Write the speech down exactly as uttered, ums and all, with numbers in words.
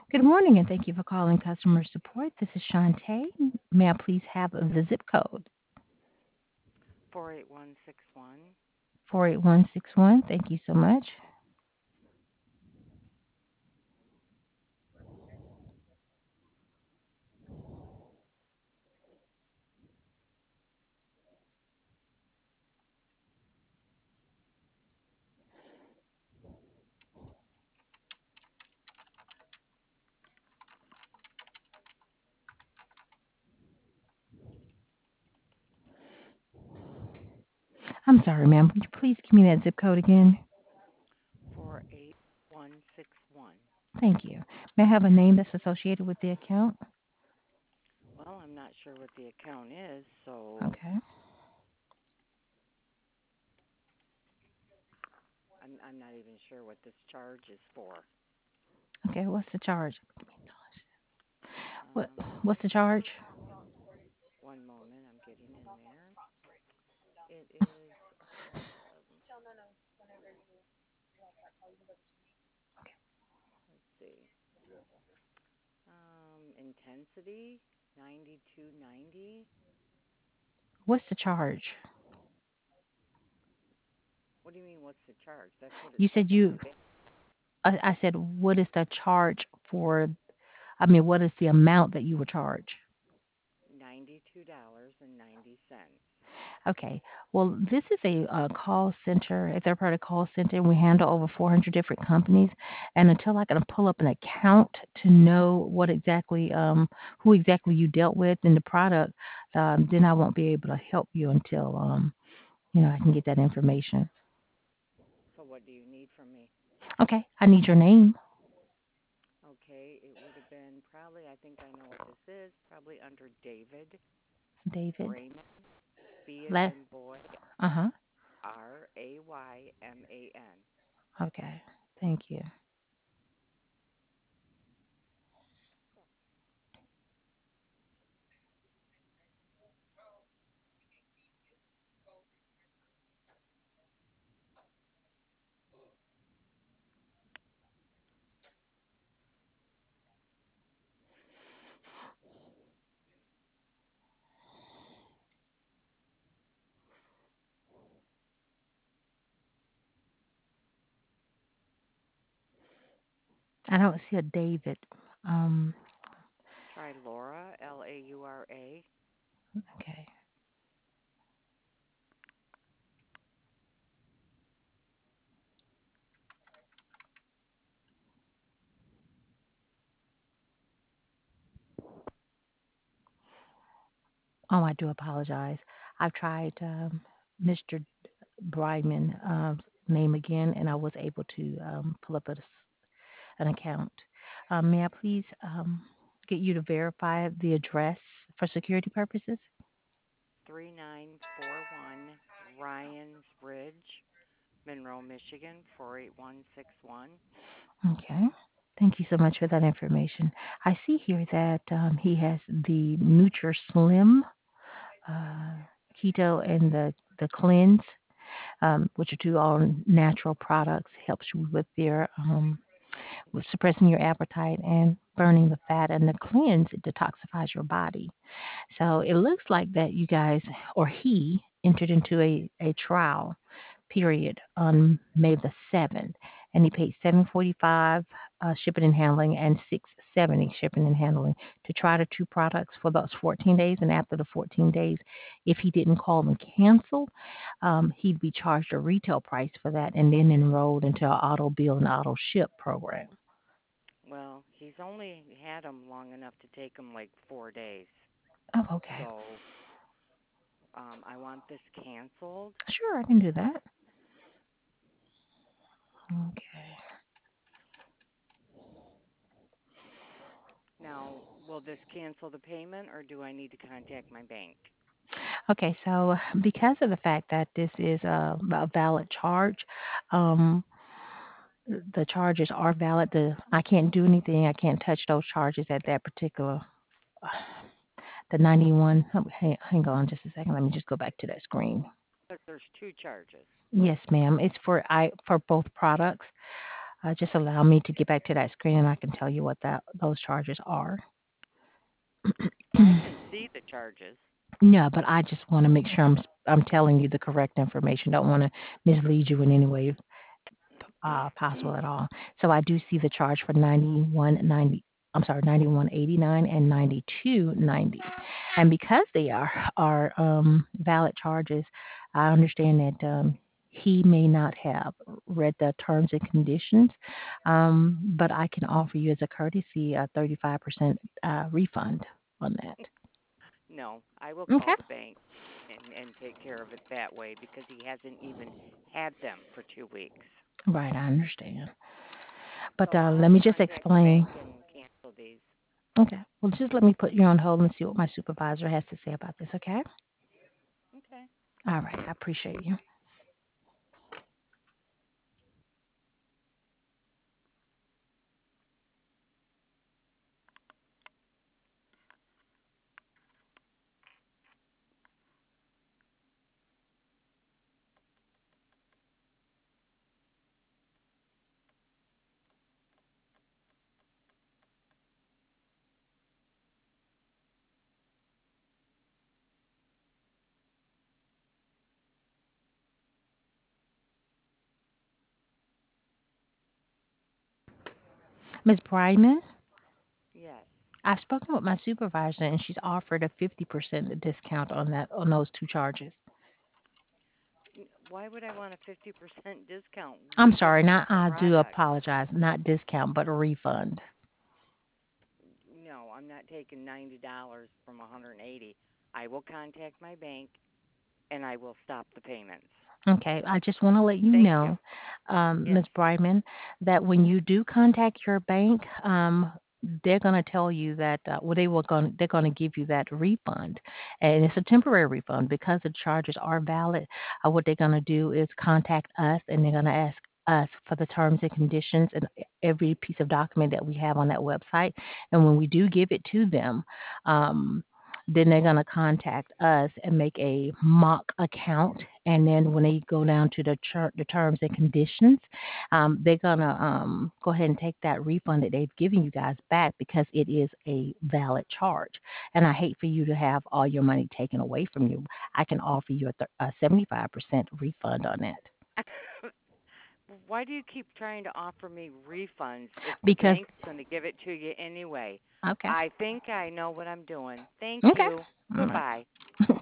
Good morning, and thank you for calling customer support. This is Shantae. May I please have the zip code? four eight one six one. four eight one six one. Thank you so much. I'm sorry, ma'am. Would you please give me that zip code again? four eight one six one. Thank you. May I have a name that's associated with the account? Well, I'm not sure what the account is, so Okay. I'm I'm not even sure what this charge is for. Okay, what's the charge? What Um, what's the charge? one moment, I'm getting in there. It is. Um, let's see. Um, intensity ninety two ninety. What's the charge? What do you mean? What's the charge? That's what it You says said on you my bill. I, I said what is the charge for I mean what is the amount that you were charged? Ninety two dollars and ninety cents. Okay. Well, this is a, uh call center, a third party call center, and we handle over four hundred different companies. And until I can pull up an account to know what exactly, um, who exactly you dealt with in the product, um, then I won't be able to help you until, um, you know, I can get that information. So what do you need from me? Okay. I need your name, Okay, it would have been probably, I think I know what this is, probably under David David. Raymond, B as Last. in boy, Uh huh. R A Y M A N. Okay. Thank you. I don't see a David. Um. Try Laura, L A U R A. Okay. Oh, I do apologize. I've tried um, mister Bryman um, name again, and I was able to um, pull up a, an account. Um, may I please um, get you to verify the address for security purposes? three nine four one Ryan's Ridge, Monroe, Michigan, four eight one six one. Okay. Thank you so much for that information. I see here that um, he has the NutriSlim uh, Keto and the, the Cleanse, um, which are two all natural products, helps you with your um, with suppressing your appetite and burning the fat, and the cleanse it detoxifies your body. So it looks like that you guys or he entered into a, a trial period on May the seventh, and he paid seven forty five uh, shipping and handling and six seventy shipping and handling to try the two products for those fourteen days. And after the fourteen days, if he didn't call and cancel, um, he'd be charged a retail price for that, and then enrolled into our auto bill and auto ship program. Well, he's only had them long enough to take them like four days. Oh, okay. So um, I want this canceled. Sure, I can do that. Okay. Now, will this cancel the payment or do I need to contact my bank? Okay, so because of the fact that this is a, a valid charge, um, the charges are valid. The I can't do anything. I can't touch those charges at that particular. The ninety-one. oh, Hang, hang on just a second. Let me just go back to that screen. But there's two charges. Yes, ma'am. It's for I for both products. Uh, just allow me to get back to that screen and I can tell you what that those charges are. Well, I can see the charges. Yeah, but I just want to make sure I'm I'm telling you the correct information. Don't want to mislead you in any way uh, possible at all. So I do see the charge for ninety-one ninety. I'm sorry, ninety-one eighty-nine and ninety-two ninety. And because they are are um, valid charges, I understand that um, he may not have read the terms and conditions, um, but I can offer you as a courtesy a thirty-five percent uh, refund on that. No, I will call Okay. the bank and and take care of it that way because he hasn't even had them for two weeks. Right, I understand. But So uh, I'll let me just contact the explain. bank and cancel these. Okay. Well, just let me put you on hold and see what my supervisor has to say about this, okay? Okay. All right. I appreciate you. Miss Bryman, Yes. I've spoken with my supervisor and she's offered a fifty percent discount on that on those two charges. N- Why would I want a fifty percent discount? I'm We sorry, don't have not the I do product. apologize, not discount, but a refund. No, I'm not taking ninety dollars from one hundred eighty. I will contact my bank and I will stop the payments. Okay, I just want to let you Thank you. know, um, Yes. Miz Bryman, that when you do contact your bank, um, they're going to tell you that uh, well, they will going they're going to give you that refund, and it's a temporary refund because the charges are valid. Uh, what they're going to do is contact us, and they're going to ask us for the terms and conditions and every piece of document that we have on that website. And when we do give it to them, um, then they're going to contact us and make a mock account. And then when they go down to the, ter- the terms and conditions, um, they're going to um, go ahead and take that refund that they've given you guys back because it is a valid charge. And I hate for you to have all your money taken away from you. I can offer you a, th- a seventy-five percent refund on that Why do you keep trying to offer me refunds if the because, bank's going to give it to you anyway? okay, I think I know what I'm doing. Thank okay, you. all right. Goodbye.